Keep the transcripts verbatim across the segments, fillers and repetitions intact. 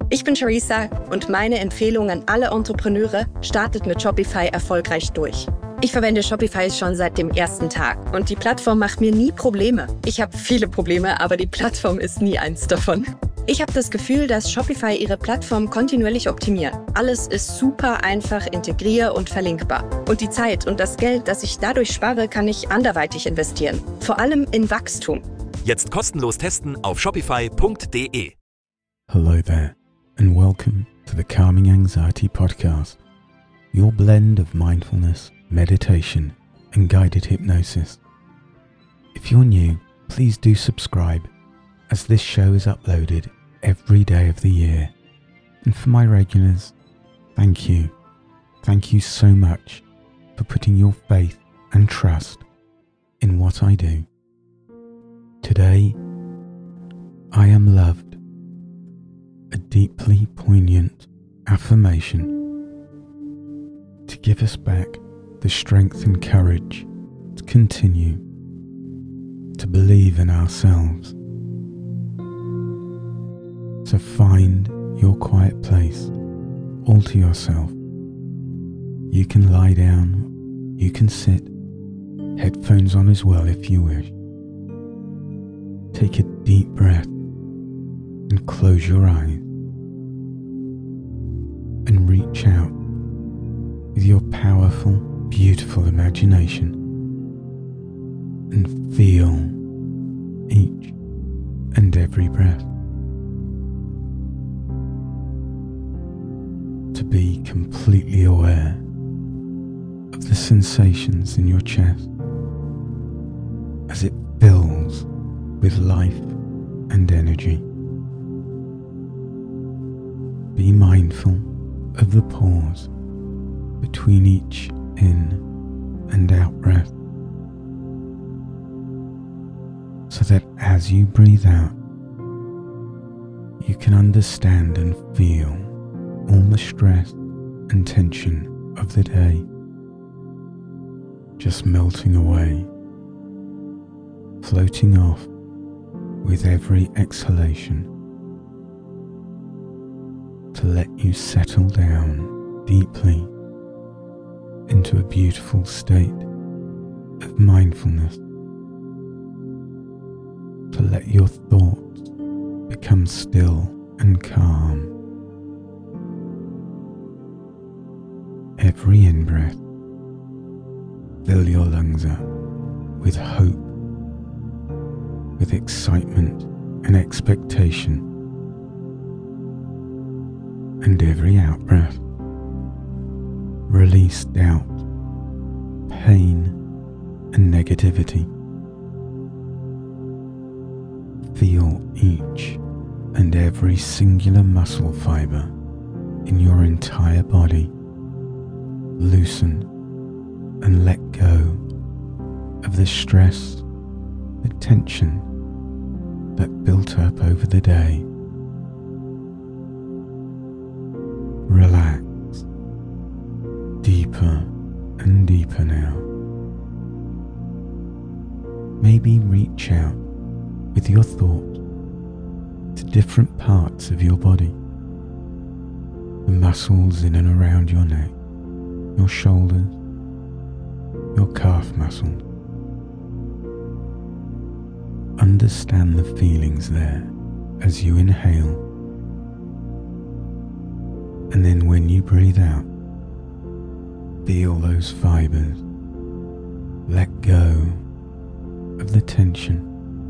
Ich bin Charissa und meine Empfehlung an alle Entrepreneure: startet mit Shopify erfolgreich durch. Ich verwende Shopify schon seit dem ersten Tag und die Plattform macht mir nie Probleme. Ich habe viele Probleme, aber die Plattform ist nie eins davon. Ich habe das Gefühl, dass Shopify ihre Plattform kontinuierlich optimiert. Alles ist super einfach integrier- und verlinkbar. Und die Zeit und das Geld, das ich dadurch spare, kann ich anderweitig investieren. Vor allem in Wachstum. Jetzt kostenlos testen auf shopify punkt de. Hello there, and welcome to the Calming Anxiety Podcast, your blend of mindfulness, meditation, and guided hypnosis. If you're new, please do subscribe, as this show is uploaded every day of the year. And for my regulars, thank you. Thank you so much for putting your faith and trust in what I do. Today, I am loved. A deeply poignant affirmation to give us back the strength and courage to continue to believe in ourselves. So find your quiet place all to yourself. You can lie down, you can sit, headphones on as well if you wish. Take a deep breath and close your eyes and reach out with your powerful, beautiful imagination and feel each and every breath. To be completely aware of the sensations in your chest as it fills with life and energy. Be mindful of the pause between each in and out breath, so that as you breathe out, you can understand and feel all the stress and tension of the day just melting away, floating off with every exhalation, to let you settle down deeply into a beautiful state of mindfulness, to let your thoughts become still and calm. Every in-breath, fill your lungs up with hope, with excitement and expectation. And every out-breath, release doubt, pain, and negativity. Feel each and every singular muscle fiber in your entire body loosen and let go of the stress, the tension that built up over the day. Relax deeper and deeper now. Maybe reach out with your thought to different parts of your body. The muscles in and around your neck, your shoulders, your calf muscles. Understand the feelings there as you inhale, and then when you breathe out, feel those fibers let go of the tension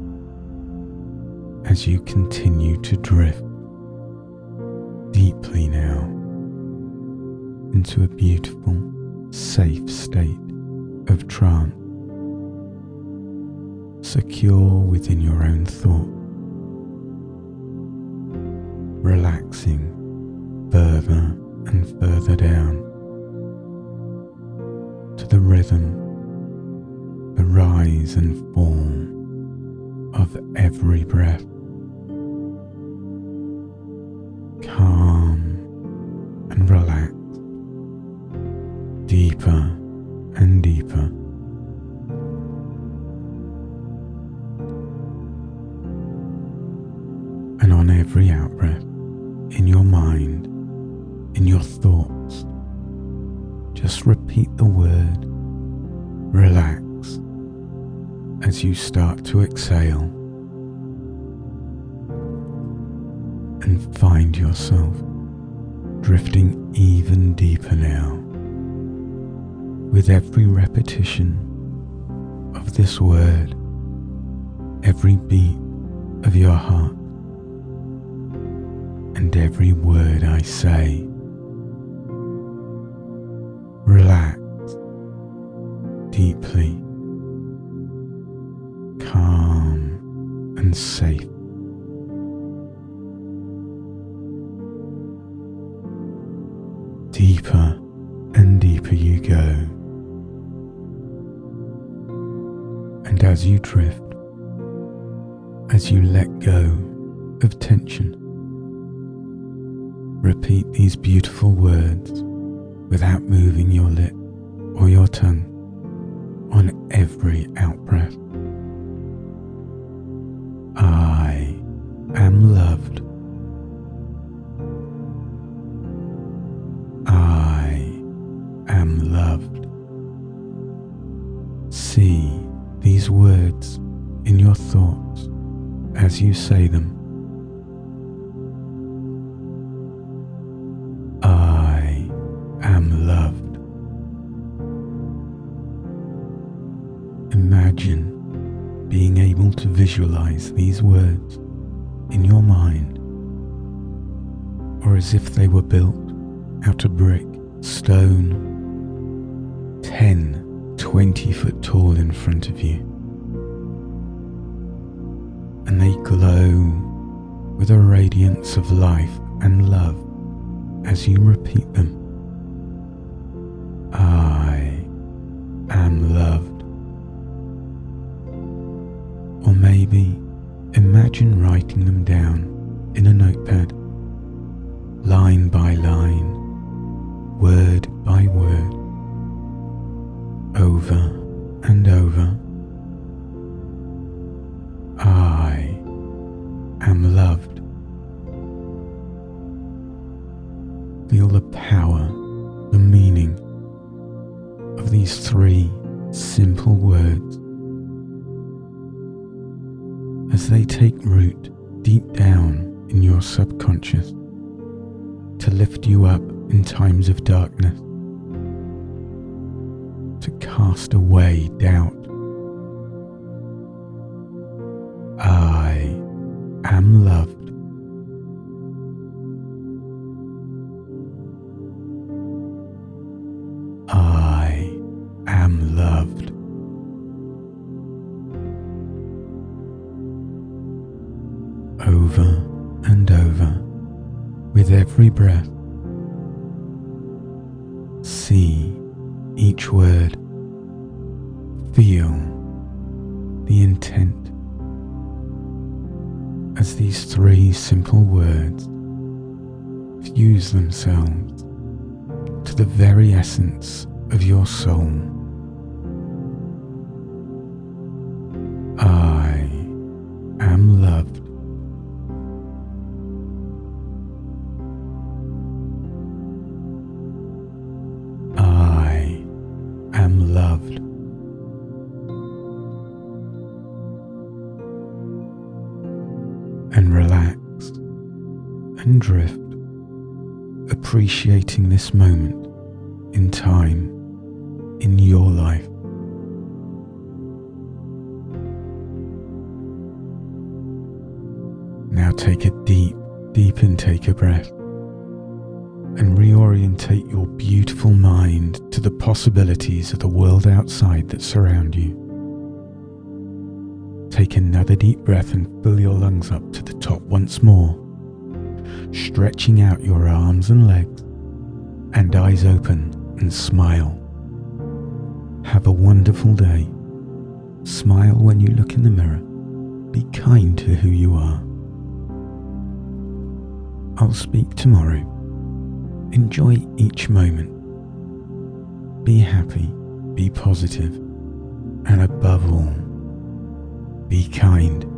as you continue to drift deeply now into a beautiful, safe state of trance, secure within your own thought, relaxing further and further down to the rhythm, the rise and fall of every breath. Calm and relaxed, deeper and deeper. And on every out-breath in your mind, your thoughts, just repeat the word relax as you start to exhale and find yourself drifting even deeper now. With every repetition of this word, every beat of your heart, and every word I say, relax deeply, calm and safe. Deeper and deeper you go, and as you drift, as you let go of tension, repeat these beautiful words without moving your lip or your tongue on every out-breath. I am loved. I am loved. See these words in your thoughts as you say them. I am loved. Imagine being able to visualize these words in your mind, or as if they were built out of brick, stone, ten, twenty foot tall in front of you, and they glow with a radiance of life and love as you repeat them. I am loved. Or maybe imagine writing them down in a notepad, line by line, word by word, over and over. I am loved. Feel the power, the meaning of these three simple words as they take root deep down in your subconscious to lift you up in times of darkness, to cast away doubt. I am loved. I am loved. Over and over, with every breath, see each word, feel the intent as these three simple words fuse themselves to the very essence of your soul. I am loved. I am loved. And relax and drift, appreciating this moment in time in your life. Now take a deep, deep intake of breath and reorientate your beautiful mind to the possibilities of the world outside that surround you. Take another deep breath and fill your lungs up to the top once more, stretching out your arms and legs, and eyes open and smile. Have a wonderful day. Smile when you look in the mirror. Be kind to who you are. I'll speak tomorrow. Enjoy each moment. Be happy, be positive, and above all, be kind.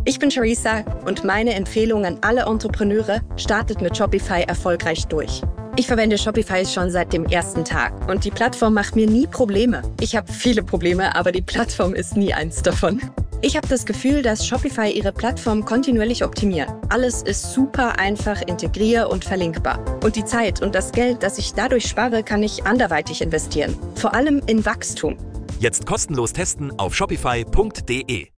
Ich bin Charissa und meine Empfehlung an alle Entrepreneure: startet mit Shopify erfolgreich durch. Ich verwende Shopify schon seit dem ersten Tag und die Plattform macht mir nie Probleme. Ich habe viele Probleme, aber die Plattform ist nie eins davon. Ich habe das Gefühl, dass Shopify ihre Plattform kontinuierlich optimiert. Alles ist super einfach integrier- und verlinkbar. Und die Zeit und das Geld, das ich dadurch spare, kann ich anderweitig investieren. Vor allem in Wachstum. Jetzt kostenlos testen auf shopify punkt de.